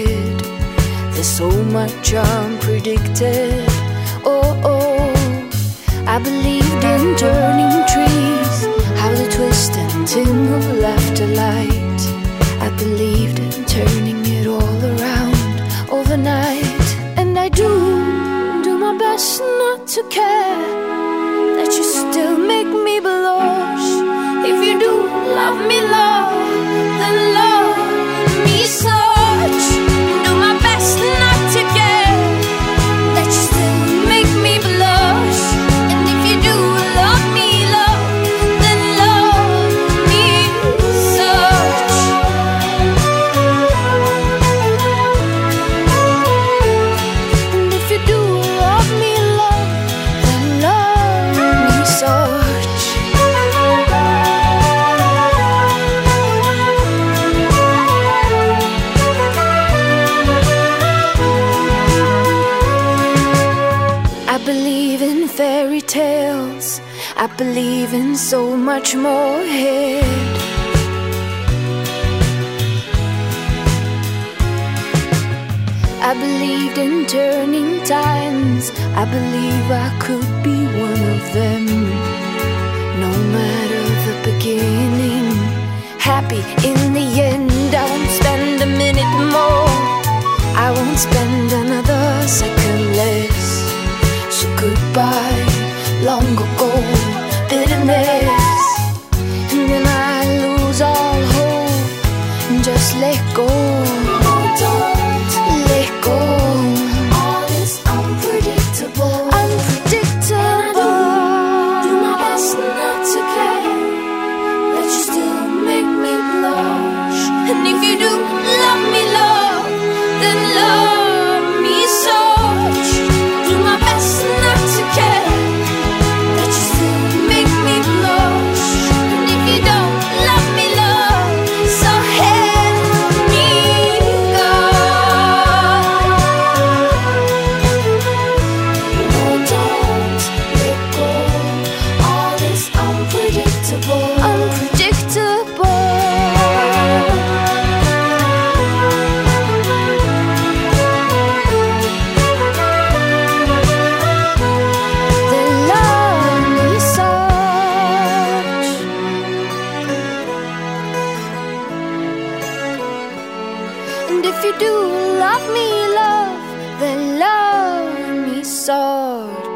head. There's so much unpredicted. Oh, I believed in turning trees, how the twist and ting of laughter light. I believed in turning it all around overnight. And I do my best not to care that you still make me blush. If you do love me, love, then love me such. Do my best not to care that you still make me blush. And if you do love me, love, then love me such. And if you do love me, love, then love me such. I believe in fairy tales, I believe in so much more ahead. I believed in turning times, I believe I could be one of them. No matter the beginning, happy in the end. I won't spend a minute more, I won't spend another second less. So goodbye, long ago, bitterness. And then I lose all hope and just let go. No, don't let go. All is unpredictable. Unpredictable. Do my best not to care that you still make me blush. And if you do love me, love, then love me such. Do my best not to care that you still make me blush. And if you don't love me, love, so help me God. No, don't let go. All is unpredictable. Unpredictable. Then love me such. And if you do love me, love, then love me such.